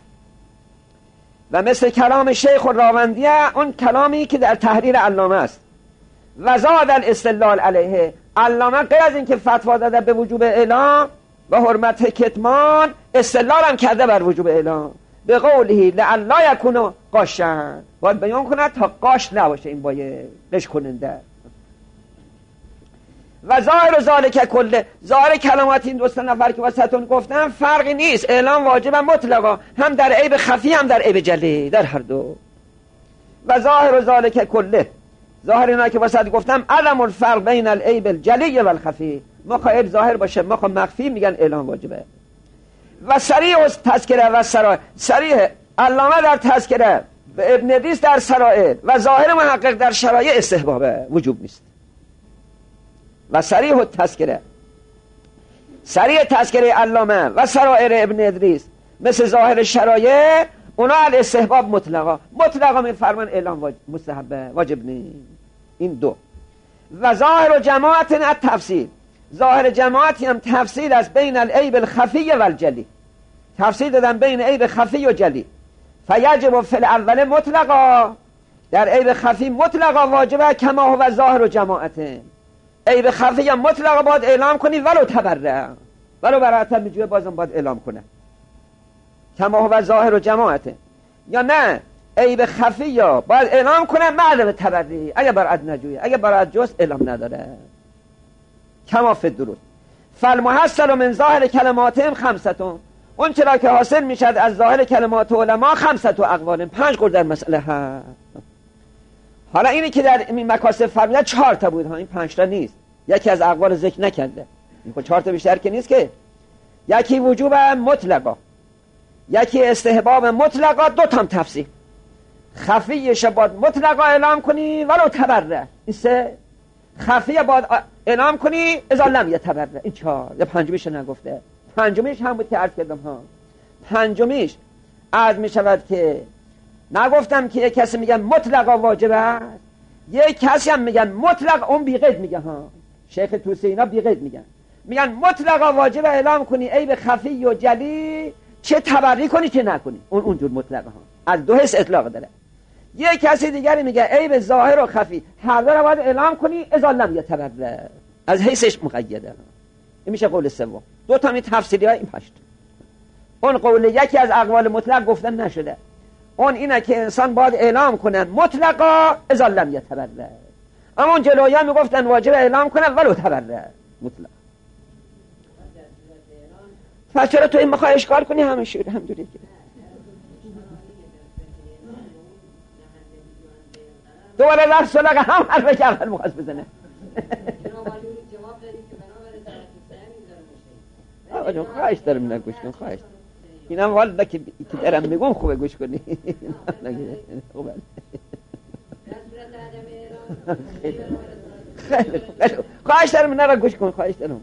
[SPEAKER 1] و مثل کلام شیخ و راوندیه اون کلامی که در تحریر علامه است. و زاد الاستدلال علیه، علامه غیر از این که فتوا داده به وجوب اعلام و حرمت کتمان، استدلال هم کرده بر وجوب اعلام به قوله لعلا یکون قاشن، باید بیان کنه تا قاش نباشه این باید قش کننده. و ظاهر و ذالک کله، ظاهر کلمات این دو سه نفر که واسهتون گفتم فرقی نیست، اعلام واجب مطلقا، هم در عیب خفی هم در عیب جلی، در هر دو. و ظاهر و ذالک کله، ظاهر اینا که واسه گفتم عدم الفرق بین العیب الجلی و الخفی، مخواه عیب ظاهر باشه مخواه مخفی میگن اعلام واجبه. و صریح و تذکره و سرائر، صریح علامه در تذکره و ابن ادریس در سرائر و ظاهر محقق در شرایع استحبابه، وجوب نیست. و صریح و تذکره، صریح تذکره علامه و سرائر ابن ادریس مثل ظاهر شرایع اونا الاستحباب مطلقا، مطلقا میفرمان اعلام واجب مستحبه، واجب نیست. این دو. و ظاهر و جماعت التفصیل، ظاهر جماعتی هم تفصیل است بین العیب الخفی و الجلی، تفصیل دادن بین عیب خفی و جلی. فیجب فی الاول مطلقا، در عیب خفی مطلقا واجبه کما هو ظاهر و جماعت، عیب خفی هم مطلقا باید اعلام کنی ولو تبرع، ولو براتر میجوه بازم باید اعلام کنه کما هو ظاهر و جماعت. یا نه عیب خفی یا باید اعلام کنه معلوم تبرعی، اگه برات نجویه، اگه برات جز اعلام نداره. کما فی الدروس فالمحصل من ظاهر کلماتهم خمستون، اون چرا که حاصل میشد از ظاهر کلمات علما خمسة و اقوال، پنج قول در مسئله ها. حالا اینی که در این مکاسب فرمیده چهار تا بود ها، این پنج تا نیست، یکی از اقوال ذکر نکرده، این خود چهار تا بیشتر که نیست که. یکی وجوب مطلقا، یکی استحباب مطلقا، دو تام تفسیر. خفیش باید مطلقا اعلام کنی ولو تبره، این سه. خفیه باید اعلام کنی اذا لم یتبره، این چهار. یا پنجمیش نگفته. پنجمیش هم بود که عرض کردم ها. پنجمیش عرض می شود که نگفتم که یک کسی میگن مطلقا واجب است، یک کسی هم میگن مطلق، اون بیقید میگه ها. شیخ توسی اینا بیقید میگن، میگن مطلقا واجب اعلام کنی عیب خفی و جلی، چه تبری کنی چه نکنی، اون اونجور مطلقه ها، از دو حس اطلاق داره. یک کسی دیگری میگه عیب ظاهر و خفی هر دو رو باید اعلام کنی اذا لم یتبره، از حیثش مقیده. این میشه قول سوم. دو تا می تفسیری های این پشت. اون قول یکی از اقوال مطلق گفتن نشده، اون اینه که انسان باید اعلام کنن مطلقا اذا لم یتبره، اما اون جلویا میگفتن واجب اعلام کنن ولو تبره مطلق. پس چرا تو این میخوای اشکال کنی؟ همه شده همجوری که دوباره رفت سلقه هم حرفه که اول مخواست بزنه. آقا جون خواهش دارم نگوش کن، خواهش این هم والا که دارم میگم خوبه گوش کنی. خوبه خواهش دارم نرا گوش کن، خواهش دارم.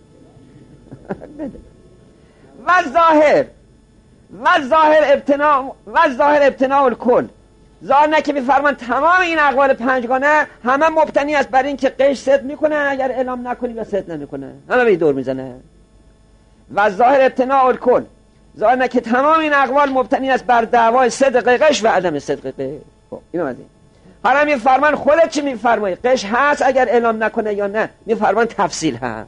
[SPEAKER 1] و ظاهر و ظاهر ابتناء و ظاهر ابتناء الکل، ظاهر نه که میفرمان تمام این اقوال پنجگانه همه مبتنی است بر این که قش صدق میکنه، اگر اعلام نکنی یا صدق نمیکنه همه به دور میزنه. و ظاهر ابتناء الکل، ظاهر نه که تمام این اقوال مبتنی است بر دعوای صدق قش و عدم صدق قش. خب اینو از این حالا میفرمان خودت چی میفرمایی؟ قش هست اگر اعلام نکنه یا نه؟ میفرمان تفصیل هست.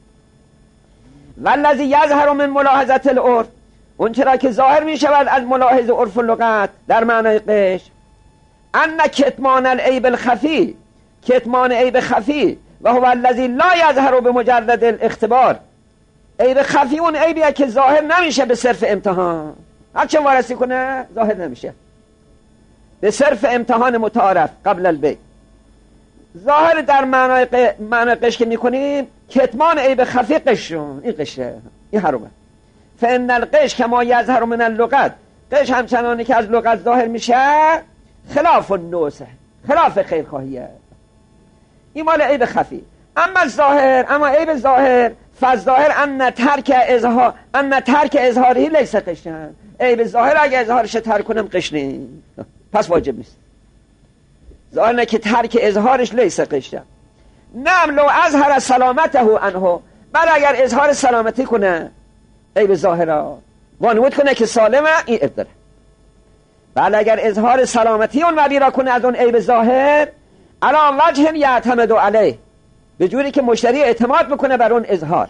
[SPEAKER 1] والذی یظهر من ملاحظه العرف، اون چرا که ظاهر می شود از ملاحظه عرف و لغت در معنای قش، ان کتمان العیب الخفی، کتمان عیب خفی، و هو الذی لا یظهر بمجرد الاختبار. عیب خفی اون عیبیه که ظاهر نمیشه به صرف امتحان، هر چه وارسی کنه ظاهر نمیشه به صرف امتحان متعارف قبل البیع. ظاهر در معنای ق... معنای قش که میکنیم کتمان عیب خفی قشون، این قشه، این حرومه. فان القش کما یظهر من اللغت، قش همچنانی که از لغت ظاهر میشه خلاف النصح، خلاف خیرخواهیه، این مال عیب خفی. اما ظاهر، اما عیب ظاهر فظاهر ان ترک اظهار ان ترک اظهاری لیس قشن، عیب ظاهر اگه اظهارش ترک کنم قش نیست، پس واجب نیست. ظاهر نه که ترک اظهارش لیس قشن. نعم لو اظهر سلامته عنه، بعد اگر اظهار سلامتی کنه عیب ظاهرا وانمود کنه که سالمه، این عیب داره. بعد اگر اظهار سلامتی اون مبی را کنه از اون عیب ظاهر علی وجه یعتمد علیه، به جوری که مشتری اعتماد بکنه بر اون اظهار،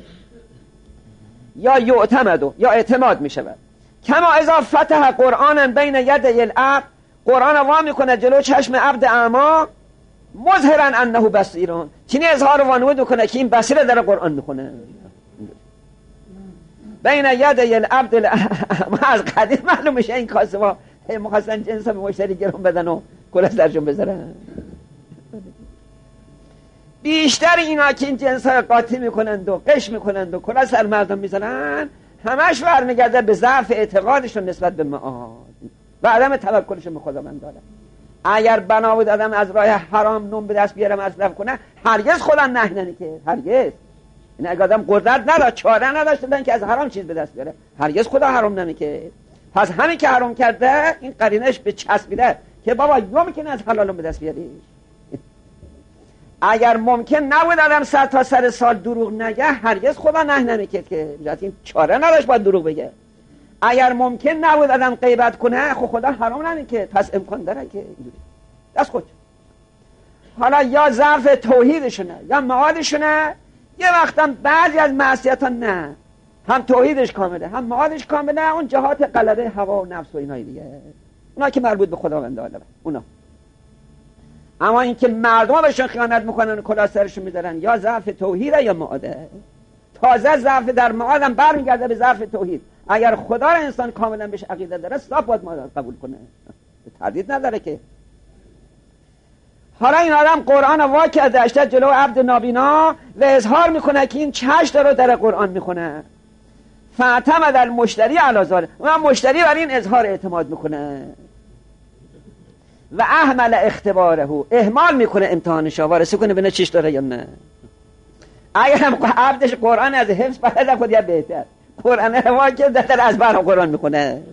[SPEAKER 1] یا یعتمد یا اعتماد می شود. کما اذا فتح قرآن بین یدی العبد، قرآن وام میکنه جلو چشم عبد اعما، مظهرا انه بصیرون، چینی اظهار وانمود میکنه که این بصیره داره قرآن میخونه. بین یدی العبد الاعما، از قدیم معلوم میشه این کاسبا مخواستن جنس به مشتری گرون بدن و کلاس درشون بذارن. بیشتر اینا که این جنس ها قاطی میکنند و قش میکنند و کلاس سر مردم میزنن، همش برمیگرده به ضعف اعتقادشون نسبت به معاد و عدم توکلشون به خداوند داره. اگر بنا بود آدم از راه حرام نون به دست بیاره مصرف کنه، هرگز خدا نهی نمیکنه، هرگز. این اگه آدم قدرت نداشت، چاره نداشت که از حرام چیز به دست بیاره، هرگز خدا حرام نمیکنه. پس همین که حرام کرده این قرینش به چسبیده که بابا یا میکنه از حلال به دست بیاری. اگر ممکن نبود آدم صد تا صد سال دروغ نگه، هرگز خدا نهی نمیکرد که این چاره نداشت باید دروغ بگه. اگر ممکن نبود آدم غیبت کنه، خب خدا حرام نمیکرد، پس امکان داره که دست خود. حالا یا ضعف توحیدشونه یا معادشونه، یه وقتا بعضی از معصیت‌ها نه، هم توحیدش کامله هم معادش کامله، اون جهات غلبه هوا و نفس و اینای دیگه، اونا که مربوط به خداوند عالمه اونا. اما اینکه مردم بهشون خیانت میکنن و کلاه سرشون میذارن، یا ضعف توحیده یا معاده. تازه ضعف در معادم برمیگرده به ضعف توحید. اگر خدا را انسان کاملا بهش عقیده داره، صاف باید معاد قبول کنه، تردید نداره که. حالا این آدم قرآن واقع داشته جلو عبد نابینا و اظهار میکنه که این چشم رو در قرآن میخونه. فاعتمد المشتری علی ذلک، اون مشتری بر این اظهار اعتماد میکنه و اهمل اختباره، اهمال میکنه امتحانش ها وارسه کنه ببینه چیش داره یا نه. اگر هم عبدش قرآن از حفظ بلد خود یا بهتر، قرآن هوا که در از بر قرآن میکنه.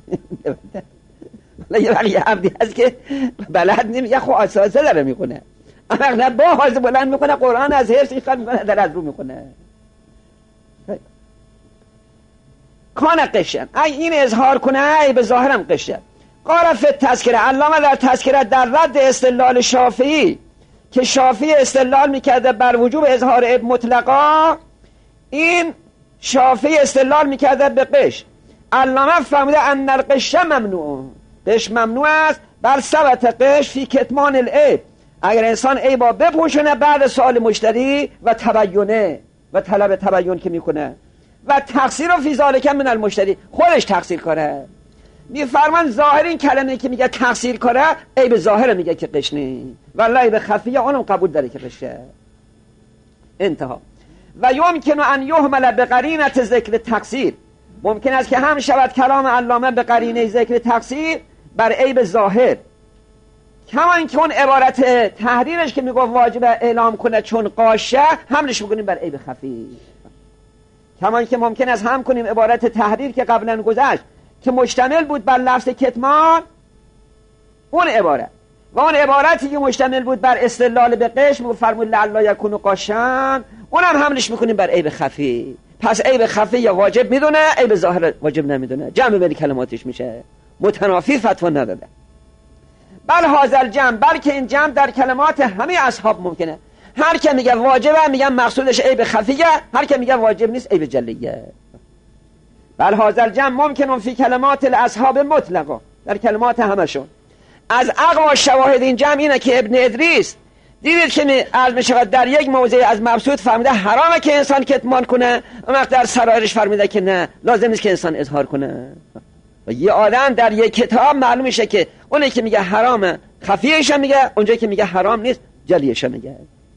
[SPEAKER 1] یه وقتی عبدی هست که بلد نمیگه خب اساسه داره میکنه، اما با حاضر بلند میکنه قرآن از حفظ ایخال میکنه در از رو میکنه. کان قشن، اگه این اظهار کنه ای به ظاهرم قشن. قال فی التذکره، علامه در تذکره در رد استدلال شافعی که شافعی استدلال میکرده بر وجوب اظهار عیب مطلقا، این شافعی استدلال میکرده به قش. علامه فهمیده ان القش ممنوع، قش ممنوع است، بل ثبت قش فی کتمان العیب، اگر انسان عیبا بپوشونه بعد سوال مشتری و تبینه و طلب تبیین که میکنه و تقصیر فی ذالک من المشتری، خودش تقصیر کنه. میفرمان ظاهر این کلمه که میگه تقصیر کنه عیب ظاهر میگه که قش نی، والله عیب خفیه اونم قبول داره که قشه. انتها. و یمکن ان یحمل بقرینه ذکر تقصیر، ممکن است که هم شود کلام علامه به قرینه ذکر تقصیر بر عیب ظاهر، کما اینکه اون عبارت تحریرش که میگه واجب اعلام کنه چون قاشه حملش میکنیم بر عیب خفی، کما اینکه ممکن است هم کنیم عبارت تحریر که قبلا گذشت که مشتمل بود بر لفظ کتمان، اون عبارت و اون عبارتی که مشتمل بود بر استدلال به قش میفرمود لعل یکون قاشن، اونم حملش میکنیم بر عیب خفی. پس عیب خفی یا واجب میدونه، عیب ظاهر واجب نمیدونه، جمع بین کلماتش میشه، متنافی فتوا نداده. بل هازل جمع، بلکه این جمع در کلمات همه اصحاب ممکنه. هر که میگه واجبه میگن مقصودش عیب خفیه، هر که میگه واجب نیست عیب جلیه. بل هازل جمع ممکنه فی کلمات الاصحاب مطلقا، در کلمات همشون. از اقوا شواهد این جمع اینه که ابن ادریس دیدید که عرض میشود در یک موضع از مبسوط فهمیده حرامه که انسان کتمان کنه، اما در سرایرش فرمیده که نه لازم نیست که انسان اظهار کنه. و یه آدم در یک کتاب معلوم میشه که اونی که میگه حرامه خفیهش میگه، اونجایی که میگه حرام نیست جلیش میگه.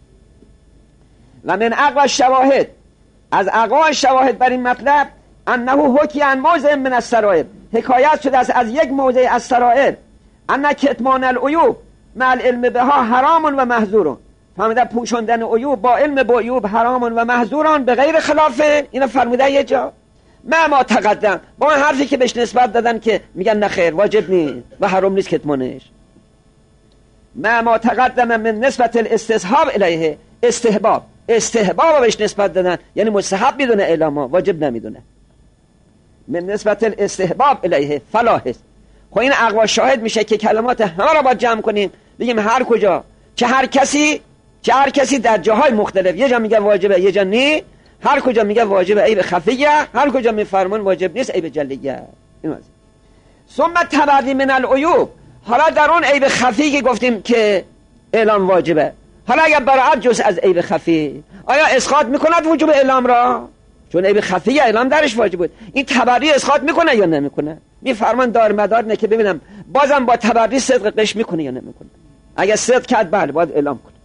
[SPEAKER 1] و من اقوا شواهد، از اقوا شواهد بر این مطلب انه حکی عن موضع من السرائر، حکایت شده است از یک موضع از سرائر، ان کتمان العیوب مع العلم بها حرام و محظور، فهمیده پوشوندن عیوب با علم با عیوب حرام و محظوران به غیر خلافه. اینو فرموده یه جا ما ما تقدم، با اون حرفی که بهش نسبت دادن که میگن نخیر واجب نیست و حرام نیست کتمانش. ما ما تقدم من نسبت الاستصحاب الیه، استحباب، استحباب بهش نسبت دادن یعنی مستحب میدونه اعلام، واجب نمیدونه. من نسبت الاستحباب الیه فلاحظ. خب این اقوا شاهد میشه که کلمات همه را باید جمع کنیم، بگیم هر کجا که هر کسی که هر کسی در جاهای مختلف، یه جا میگه واجبه یه جا نی، هر کجا میگه واجبه عیب خفیه، هر کجا میفرمان واجب نیست عیب جلیه. ثم تبعی من العیوب، حالا در اون عیب خفی که گفتیم که اعلام واجبه، حالا اگر برای جز از عیب خفی آیا اسقاط میکند وجوب اعلام را؟ چون عیب خفی اعلام درش واجب بود، این تبری اسقاط میکنه یا نمیکنه؟ میفرمان دار مدار نه که ببینم بازم با تبری صدق قش میکنه یا نمیکنه. اگر صدق کرد بله باید اعلام کنه.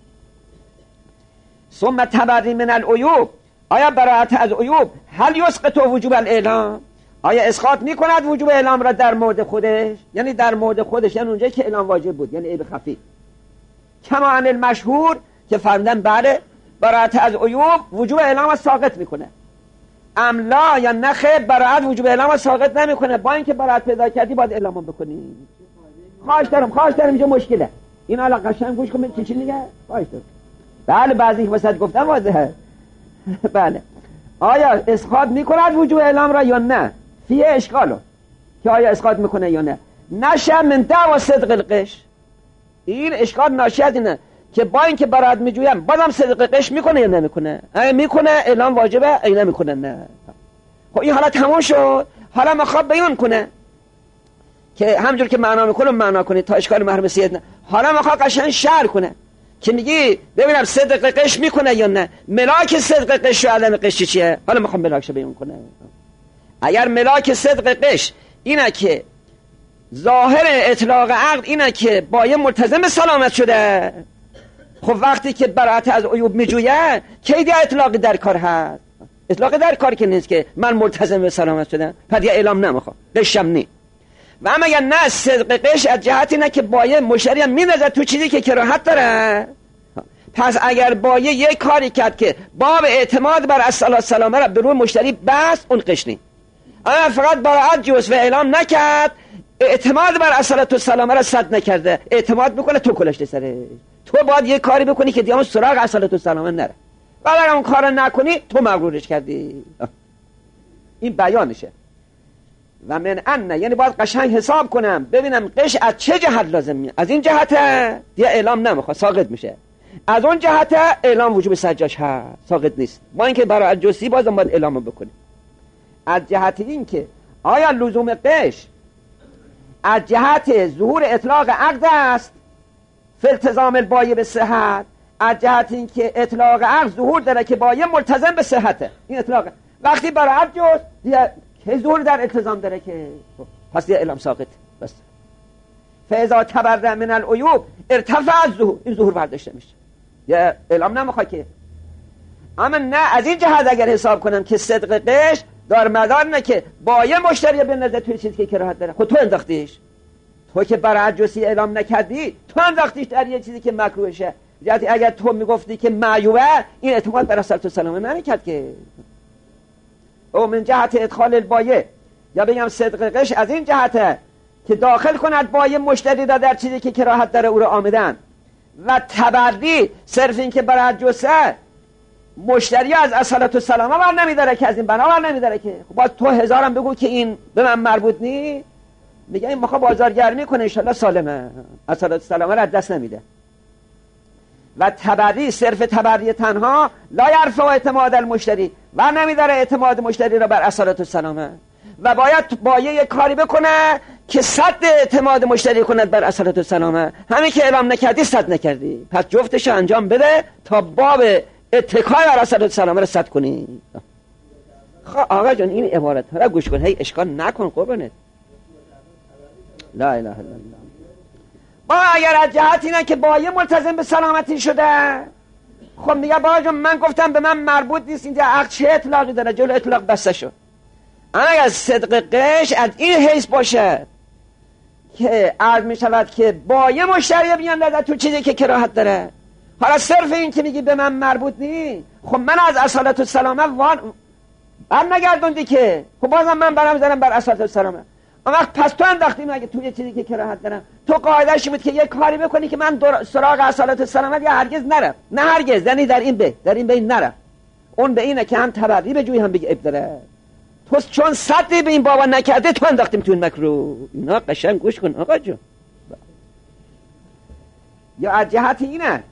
[SPEAKER 1] ثم تبری من العیوب، آیا براءت از عیوب هل یسقط وجوب الاعلام، آیا اسقاط میکند وجوب اعلام را در مورد خودش؟ یعنی در مورد خودش، یعنی اونجایی که اعلام واجب بود یعنی عیب خفی. کما ان المشهور که فرمودن بله براءت از عیوب وجوب اعلام را ساقط میکنه. املا یا نخه براءت وجوب اعلام را ساقط نمیکنه، با اینکه براءت پیدا کردی باید اعلام بکنی. خواهش دارم خواهش دارم اینجا مشکله، این حالا قشنگ گوش کن چی چی میگه. خواهش دارم. بله بعضی واسط گفتم واضحه. بله آیا اسقاط میکند وجوب اعلام را یا نه؟ فیه اشکالو که آیا اسقاط میکنه یا نه. نشه من دعوا صدق القش، این اشکال ناشی از اینه که با اینکه برات میجویم بازم صدق قش میکنه یا نمیکنه. اگه میکنه اعلام واجبه، اگه نمیکنه نه. خب این حالا تمام شد، حالا میخواد بیان کنه که همجور که معنا میکنه معنا کنه تا اشکال محرمسیت نه. حالا میخواد قشنگ شرح کنه که میگی ببینم صدق قش میکنه یا نه، ملاک صدق قش و عدم قش چیه. حالا میخوام ملاکش بیان کنه. اگر ملاک صدق قش اینه که ظاهر اطلاق عقد اینه که با یه ملتزم سلامت شده، خب وقتی که براءت از عیوب میجویه کی دیگه اطلاقی در کار هست؟ اطلاق در کار که نیست که من ملتزم به سلامت شدم پس یه اعلام نمیخوام قشم نی. و اما اگر نه صدق قش از جهتی نه که بایه مشتری هم می‌نازه تو چیزی که کراهت داره، پس اگر بایه یک کاری کرد که باب اعتماد بر الصلاة سلامه را به روی مشتری بس، اون قش نی. اما فقط براعت جوز و اعلام نکرد، اعتماد بر الصلاة سلامه را صد نکرده، اعتماد میکنه تو کلشت سره. تو باید یک کاری بکنی که دیگه سراغ الصلاة سلامه نره، ولی اگر اون کار نکنی تو مغرورش کردی. این بیانشه. و من ان، یعنی باید قشنگ حساب کنم ببینم قش از چه جهت لازم میاد. از این جهت دیگه اعلام نمیخواد، ساقط میشه. از اون جهت اعلام وجوب سجاش هست، ساقط نیست. ما اینکه برای جزئی بازم باید اعلام بکنیم. از جهت این که آیا لزوم قش از جهت ظهور اطلاق عقد است فی التزام البایع به صحت، از جهت این که اطلاق عقد ظهور داره که بایع ملتزم به صحته. این اطلاق وقتی برای جز دیگه که ظهور در التزام داره که پس دیگه اعلام ساقط. بس فاذا تبرع من العیوب ارتفع الظهور، این ظهور برداشته میشه، یا اعلام نمیخواد که. اما نه از این جهت اگر حساب کنم که صدق قش دار مدار نه که بایع مشتری به نظر توی چیزی که کراهت داره، خود تو انداختیش، تو که برای جزئی اعلام نکردی تو انداختیش در یه چیزی که مکروهشه. جهتی اگر تو میگفتی که معیوبه، این اعتماد بر الصلاة سلامه نمیکرد که. او من جهت ادخال البایع، یا بگم صدق قش از این جهته که داخل کند بایع مشتری را در چیزی که کراهت داره او را آمدن، و تبری صرف این که برای جزء مشتری از الصلاة سلامه بر نمیداره که از این بنا بر نمیداره که. خب باز تو هزارم بگو که این به من مربوط نی، میگه این مخواه بازارگرمی کنه انشالله سالمه، الصلاة سلامه را دست نمیده. و تبری صرف تبری تنها لا یرفع اعتماد المشتری، و نمیداره اعتماد مشتری را بر الصلاة سلامه، و باید بایع یک کاری بکنه که صد اعتماد مشتری کند بر الصلاة سلامه. همین که اعلام نکردی صد نکردی، پس جفتش انجام بده تا باب اتکای بر الصلاة سلامه را صد کنی. خب آقا جان این عبارت ها را گوش کن، هی اشکال نکن قربانت. لا اله الا الله. با اگر از جهت اینه که بایع ملتزم به سلامتی شده، خب میگه بابا جان من گفتم به من مربوط نیست، این عقد چه اطلاقی داره، جلو اطلاق بسته شد. اما اگر صدق قش از این حیث باشه که عرض میشود که بایع مشتری بیان تو چیزی که کراهت داره، حالا صرف این که میگی به من مربوط نیست، خب من از الصلاة سلامه وان بر نگردوندی که، خب بازم من برم زنم بر الصلاة سلامه. اما وقت پس تو انداختیم اگه توی چیزی که کراهت دارم، تو قاعده‌اش بود که یک کاری بکنی که من سراغ الصلاة سلامه یا هرگز نرم، نه هرگز، یعنی در این به در این بین نرم. اون به اینه که هم تبری به جوی هم بگی ابداره. تو چون صدی به این بابا نکرده تو انداختیم تو این مکرو. اینا قشنگ گوش کن آقا جون. یا از جهت اینه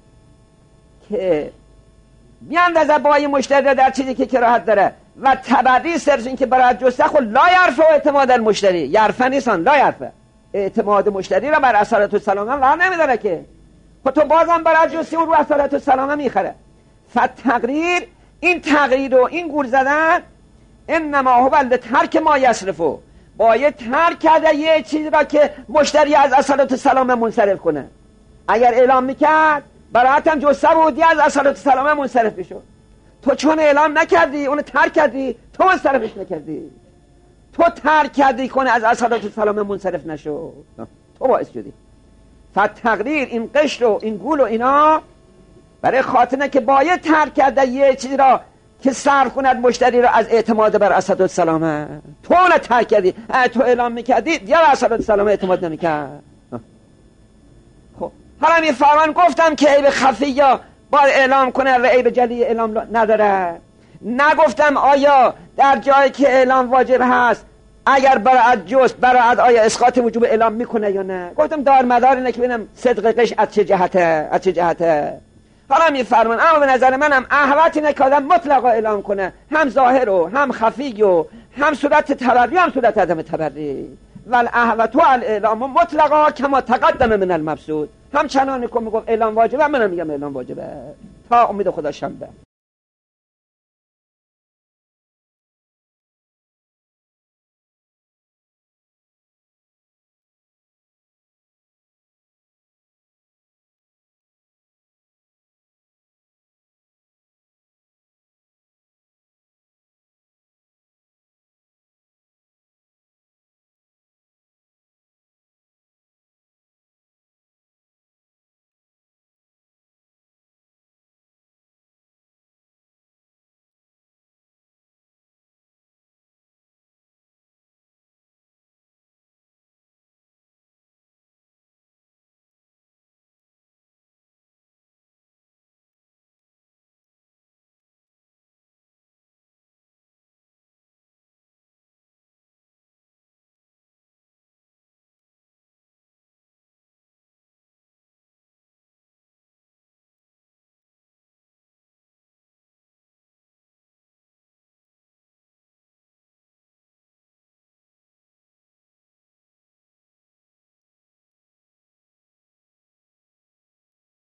[SPEAKER 1] که بیاندازه بایع مشتری در چیزی که کراهت داره، و تبری صرف این که برای جسته خود لا یرفع اعتماد المشتری، یرفع نیستان لا یرفع اعتماد مشتری را بر الصلاة سلامه لا نمیداره که. خب تو بازم برای جسته اون رو الصلاة سلامه میخره. فتقریر، این تقریر و این گول زدن انما هو لترک ما یصرفو، باید ترک کرده یه چیزی را که مشتری از الصلاة سلامه منصرف کنه. اگر اعلام میکرد برایت هم جسته بودی از الصلاة سلامه منصرف بشو، تو چون اعلام نکردی اونو ترک کردی، تو منصرفش نکردی، تو ترک کردی کنه از الصلاة سلامه منصرف نشو، تو باعث شدی. فتقریر این قشر و این گول و اینا برای خاطره که باید ترک کرده یه چیزی را که صرف کند مشتری را از اعتماد بر الصلاة سلامه. تو اونو ترک کردی، تو اعلام میکردی دیگه بر الصلاة سلامه اعتماد نمیکرد. خب حالا می فرمان گفتم که عیب خفی یا باید اعلام کنه و عیب جلی اعلام نداره. نگفتم آیا در جایی که اعلام واجب هست اگر برای جست برای آیا اسقاط وجوب اعلام میکنه یا نه. گفتم دار مدار اینه که ببینم صدق قش از چه جهته از چه جهته. حالا میفرمان اما به نظر منم احوط اینه که آدم مطلقا اعلام کنه، هم ظاهر و هم خفی و هم صورت تبری هم صورت عدم تبری. ول احوط الاعلام مطلقا کما تقدم من المبسوط، هم چنانی که میگفت اعلام واجبه منم میگم اعلام واجبه. تا امید خدا شنبه.